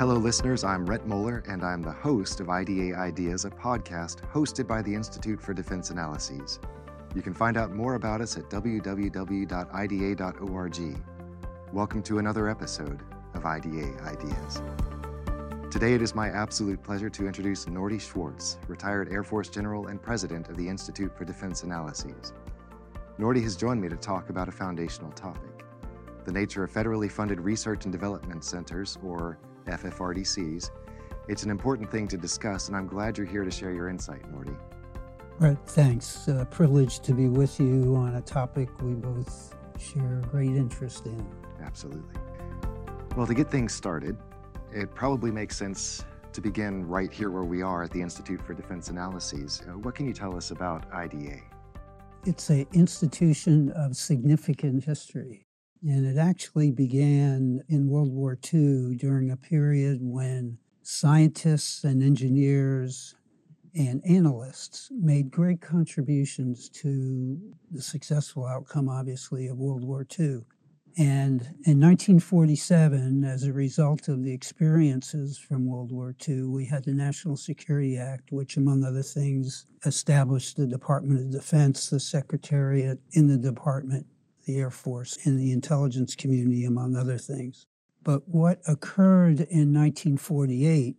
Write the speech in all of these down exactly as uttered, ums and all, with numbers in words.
Hello, listeners. I'm Rhett Moeller, and I'm the host of I D A Ideas, a podcast hosted by the Institute for Defense Analyses. You can find out more about us at w w w dot i d a dot org. Welcome to another episode of I D A Ideas. Today, it is my absolute pleasure to introduce Nordy Schwartz, retired Air Force General and President of the Institute for Defense Analyses. Nordy has joined me to talk about a foundational topic: the nature of federally funded research and development centers, or F F R D Cs. It's an important thing to discuss, and I'm glad you're here to share your insight, Nordy. Right, thanks. Uh, privileged to be with you on a topic we both share great interest in. Absolutely. Well, to get things started, it probably makes sense to begin right here where we are at the Institute for Defense Analyses. Uh, what can you tell us about I D A? It's an institution of significant history, and it actually began in World War Two during a period when scientists and engineers and analysts made great contributions to the successful outcome, obviously, of World War Two. And in nineteen forty-seven, as a result of the experiences from World War Two, we had the National Security Act, which, among other things, established the Department of Defense, the Secretariat in the Department, the Air Force, and the intelligence community, among other things. But what occurred in nineteen forty-eight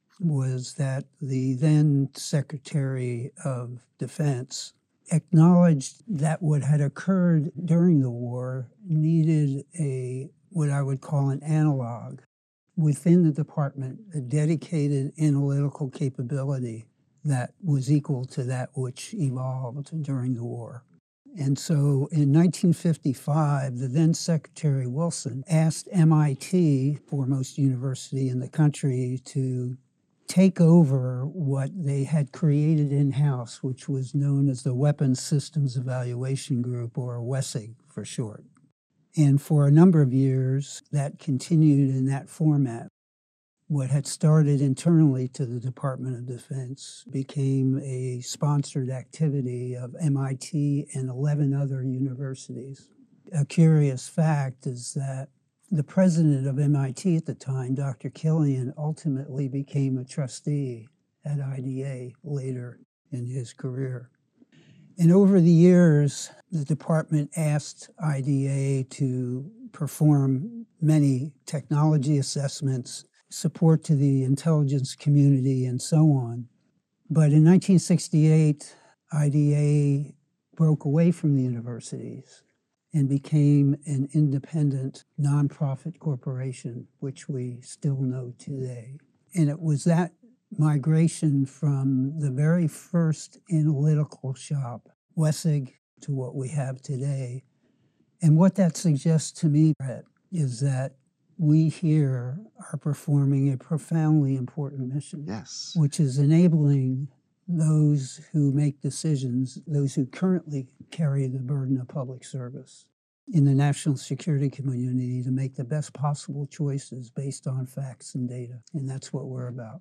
was that the then Secretary of Defense acknowledged that what had occurred during the war needed a, what I would call an analog within the department, a dedicated analytical capability that was equal to that which evolved during the war. And so in nineteen fifty-five, the then Secretary Wilson asked M I T, foremost university in the country, to take over what they had created in-house, which was known as the Weapons Systems Evaluation Group, or WESIG for short. And for a number of years, that continued in that format. What had started internally to the Department of Defense became a sponsored activity of M I T and eleven other universities. A curious fact is that the president of M I T at the time, Doctor Killian, ultimately became a trustee at I D A later in his career. And over the years, the department asked I D A to perform many technology assessments, support to the intelligence community, and so on. But in nineteen sixty-eight, I D A broke away from the universities and became an independent nonprofit corporation, which we still know today. And it was that migration from the very first analytical shop, WESIG, to what we have today. And what that suggests to me, Brett, is that we here are performing a profoundly important mission. Yes. Which is enabling those who make decisions, those who currently carry the burden of public service in the national security community, to make the best possible choices based on facts and data. And that's what we're about.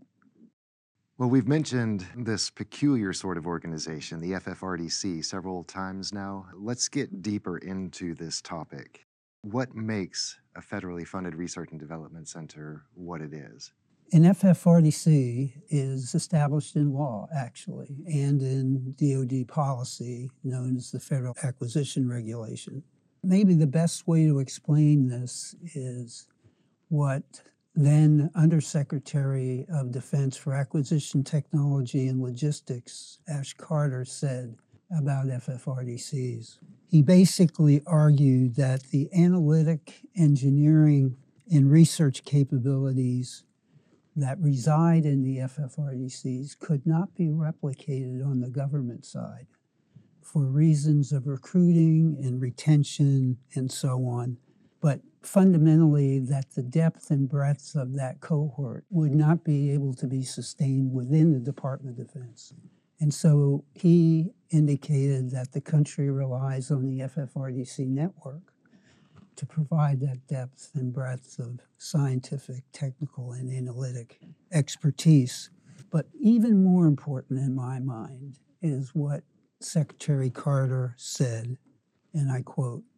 Well, we've mentioned this peculiar sort of organization, the F F R D C, several times now. Let's get deeper into this topic. What makes a federally funded research and development center what it is? An F F R D C is established in law, actually, and in D O D policy, known as the Federal Acquisition Regulation. Maybe the best way to explain this is what then Undersecretary of Defense for Acquisition Technology and Logistics, Ash Carter, said about F F R D Cs. He basically argued that the analytic, engineering, and research capabilities that reside in the F F R D Cs could not be replicated on the government side for reasons of recruiting and retention and so on. But fundamentally, that the depth and breadth of that cohort would not be able to be sustained within the Department of Defense. And so he indicated that the country relies on the F F R D C network to provide that depth and breadth of scientific, technical, and analytic expertise. But even more important in my mind is what Secretary Carter said, and I quote,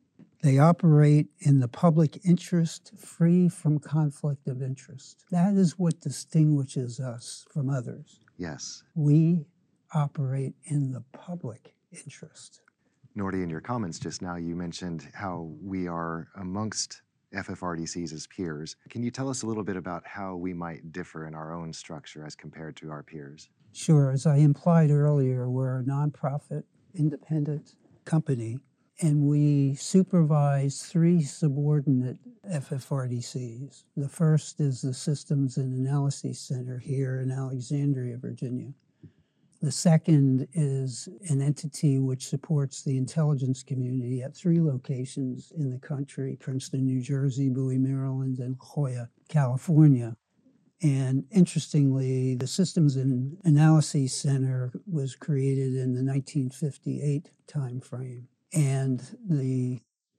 They operate in the public interest, free from conflict of interest. That is what distinguishes us from others. Yes. We operate in the public interest. Nordy, in your comments just now, you mentioned how we are amongst F F R D Cs as peers. Can you tell us a little bit about how we might differ in our own structure as compared to our peers? Sure. As I implied earlier, we're a nonprofit, independent company, and we supervise three subordinate F F R D Cs. The first is the Systems and Analysis Center here in Alexandria, Virginia. The second is an entity which supports the intelligence community at three locations in the country: Princeton, New Jersey, Bowie, Maryland, and La Jolla, California. And interestingly, the Systems and Analysis Center was created in the nineteen fifty-eight timeframe. And the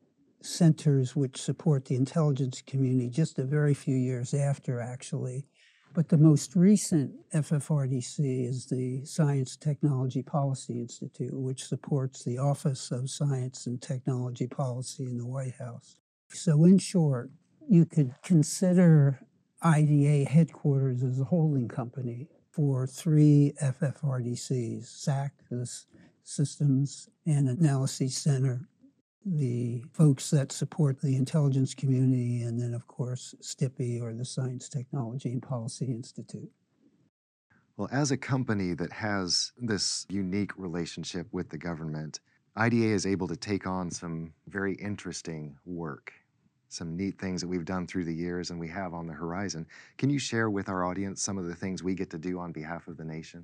centers which support the intelligence community just a very few years after, actually. But the most recent F F R D C is the Science Technology Policy Institute, which supports the Office of Science and Technology Policy in the White House. So in short, you could consider I D A headquarters as a holding company for three F F R D Cs: S A C, the Systems and Analysis Center, the folks that support the intelligence community, and then, of course, S T I P I, or the Science, Technology, and Policy Institute. Well, as a company that has this unique relationship with the government, I D A is able to take on some very interesting work, some neat things that we've done through the years and we have on the horizon. Can you share with our audience some of the things we get to do on behalf of the nation?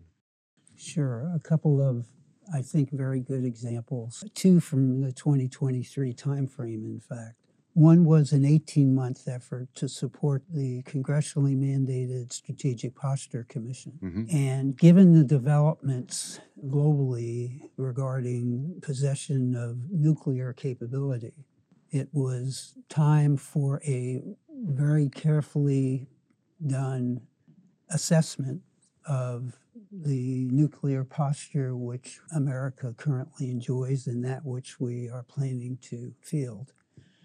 Sure. A couple of, I think, very good examples. Two from the twenty twenty-three timeframe, in fact. One was an eighteen-month effort to support the congressionally mandated Strategic Posture Commission. Mm-hmm. And given the developments globally regarding possession of nuclear capability, it was time for a very carefully done assessment of the nuclear posture which America currently enjoys and that which we are planning to field.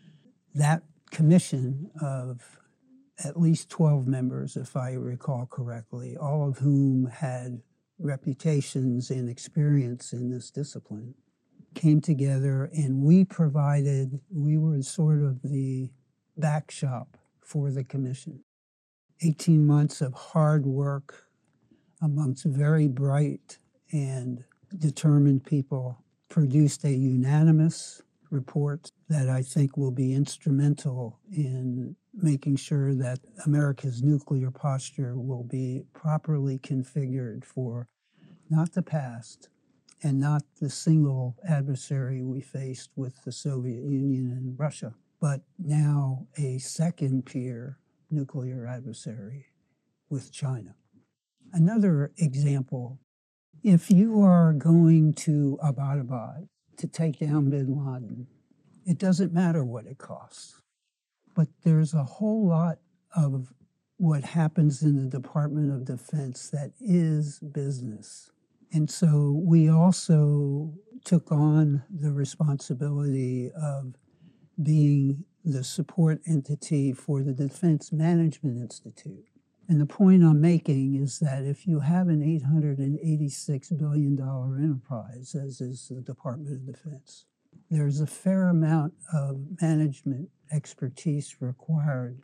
That commission of at least twelve members, if I recall correctly, all of whom had reputations and experience in this discipline, came together, and we provided, we were sort of the back shop for the commission. eighteen months of hard work amongst very bright and determined people produced a unanimous report that I think will be instrumental in making sure that America's nuclear posture will be properly configured for not the past and not the single adversary we faced with the Soviet Union and Russia, but now a second peer nuclear adversary with China. Another example, if you are going to Abbottabad to take down bin Laden, it doesn't matter what it costs. But there's a whole lot of what happens in the Department of Defense that is business. And so we also took on the responsibility of being the support entity for the Defense Management Institute. And the point I'm making is that if you have an eight hundred eighty-six billion dollars enterprise, as is the Department of Defense, there's a fair amount of management expertise required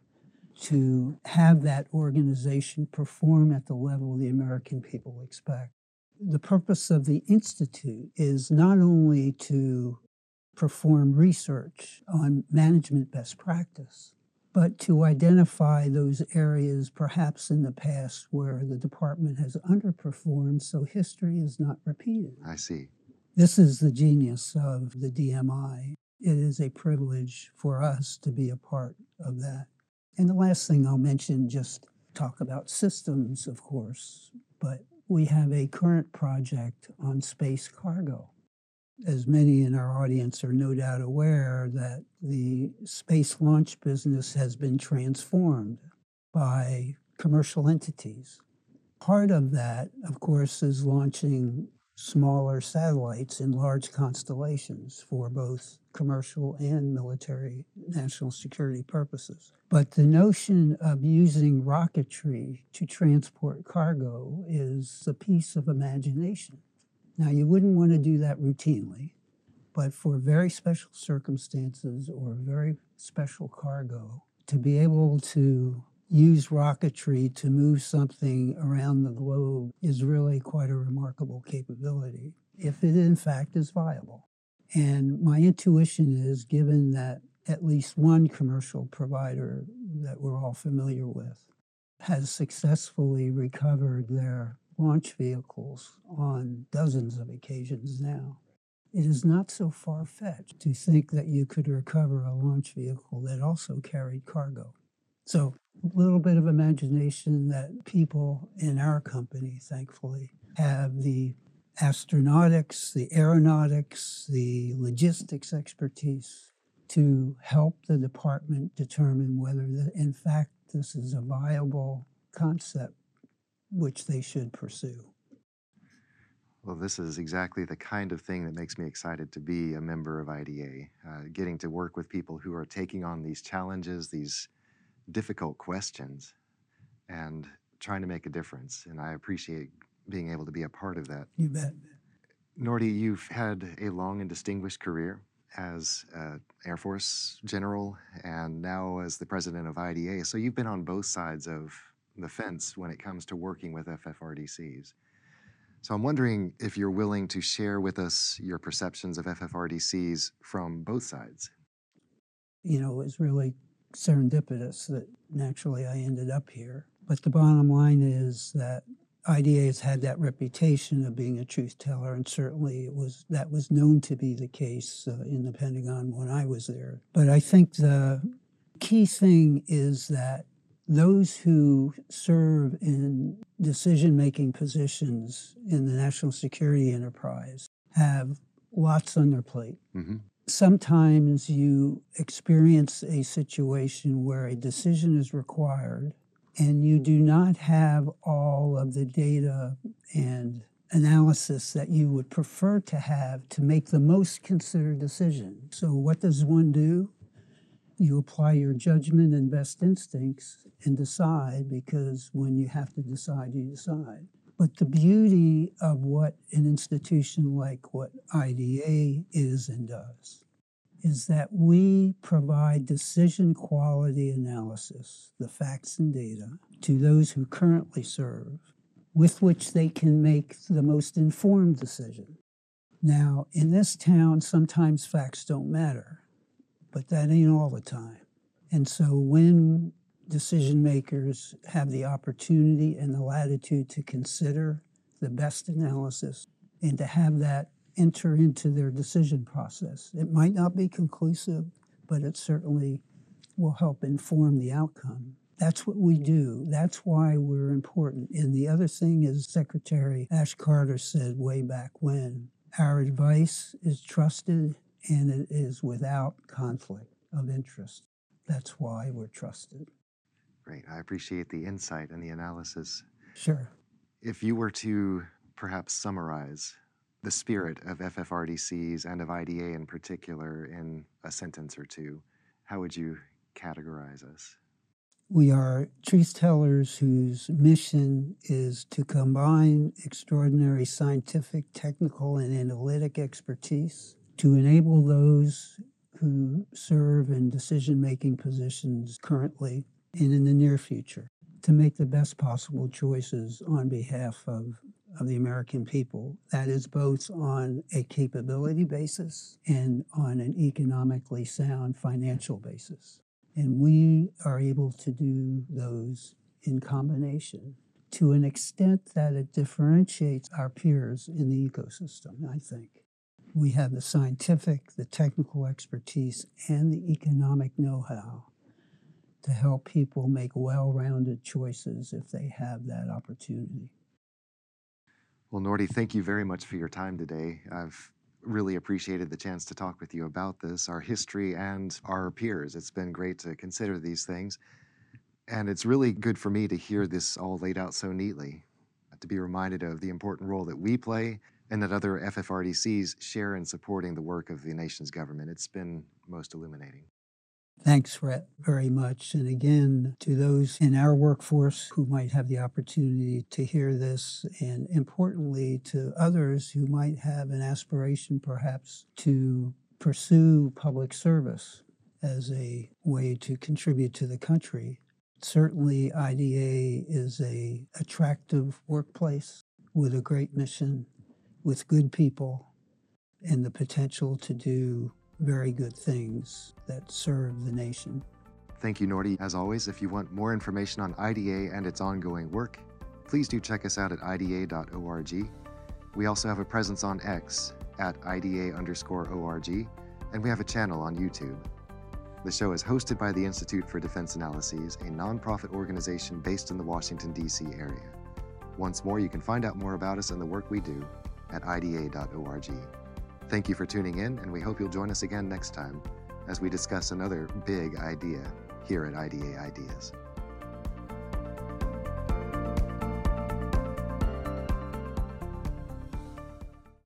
to have that organization perform at the level the American people expect. The purpose of the Institute is not only to perform research on management best practice, but to identify those areas perhaps in the past where the department has underperformed so history is not repeated. I see. This is the genius of the D M I. It is a privilege for us to be a part of that. And the last thing I'll mention, just talk about systems, of course, but we have a current project on space cargo. As many in our audience are no doubt aware, that the space launch business has been transformed by commercial entities. Part of that, of course, is launching smaller satellites in large constellations for both commercial and military national security purposes. But the notion of using rocketry to transport cargo is a piece of imagination. Now, you wouldn't want to do that routinely, but for very special circumstances or very special cargo, to be able to use rocketry to move something around the globe is really quite a remarkable capability, if it in fact is viable. And my intuition is, given that at least one commercial provider that we're all familiar with has successfully recovered their launch vehicles on dozens of occasions now, it is not so far-fetched to think that you could recover a launch vehicle that also carried cargo. So a little bit of imagination that people in our company, thankfully, have the astronautics, the aeronautics, the logistics expertise to help the department determine whether, the, in fact, this is a viable concept which they should pursue. Well, this is exactly the kind of thing that makes me excited to be a member of I D A, uh, getting to work with people who are taking on these challenges, these difficult questions, and trying to make a difference. And I appreciate being able to be a part of that. You bet. Nordy, you've had a long and distinguished career as uh, Air Force general and now as the president of I D A. So you've been on both sides of the fence when it comes to working with F F R D Cs. So I'm wondering if you're willing to share with us your perceptions of F F R D Cs from both sides. You know, it was really serendipitous that naturally I ended up here. But the bottom line is that I D A has had that reputation of being a truth teller, and certainly it was that was known to be the case uh, in the Pentagon when I was there. But I think the key thing is that those who serve in decision-making positions in the national security enterprise have lots on their plate. Mm-hmm. Sometimes you experience a situation where a decision is required and you do not have all of the data and analysis that you would prefer to have to make the most considered decision. So what does one do? You apply your judgment and best instincts and decide, because when you have to decide, you decide. But the beauty of what an institution like what I D A is and does is that we provide decision quality analysis, the facts and data, to those who currently serve, with which they can make the most informed decision. Now, in this town, sometimes facts don't matter, but that ain't all the time. And so when decision makers have the opportunity and the latitude to consider the best analysis and to have that enter into their decision process, it might not be conclusive, but it certainly will help inform the outcome. That's what we do. That's why we're important. And the other thing is, Secretary Ash Carter said way back when, our advice is trusted and it is without conflict of interest. That's why we're trusted. Great. I appreciate the insight and the analysis. Sure. If you were to perhaps summarize the spirit of F F R D Cs and of I D A in particular in a sentence or two, how would you categorize us? We are truth tellers whose mission is to combine extraordinary scientific, technical, and analytic expertise to enable those who serve in decision-making positions currently and in the near future to make the best possible choices on behalf of, of the American people. That is both on a capability basis and on an economically sound financial basis. And we are able to do those in combination to an extent that it differentiates our peers in the ecosystem, I think. We have the scientific, the technical expertise, and the economic know-how to help people make well-rounded choices if they have that opportunity. Well, Nordy, thank you very much for your time today. I've really appreciated the chance to talk with you about this, our history and our peers. It's been great to consider these things. And it's really good for me to hear this all laid out so neatly, to be reminded of the important role that we play and that other F F R D Cs share in supporting the work of the nation's government. It's been most illuminating. Thanks, Rhett, very much. And again, to those in our workforce who might have the opportunity to hear this, and importantly, to others who might have an aspiration perhaps to pursue public service as a way to contribute to the country. Certainly, I D A is an attractive workplace with a great mission, with good people, and the potential to do very good things that serve the nation. Thank you, Nordy. As always, if you want more information on I D A and its ongoing work, please do check us out at I D A dot org. We also have a presence on X at I D A underscore org, and we have a channel on YouTube. The show is hosted by the Institute for Defense Analyses, a nonprofit organization based in the Washington, D C area. Once more, you can find out more about us and the work we do at I D A dot org. Thank you for tuning in, and we hope you'll join us again next time as we discuss another big idea here at I D A Ideas.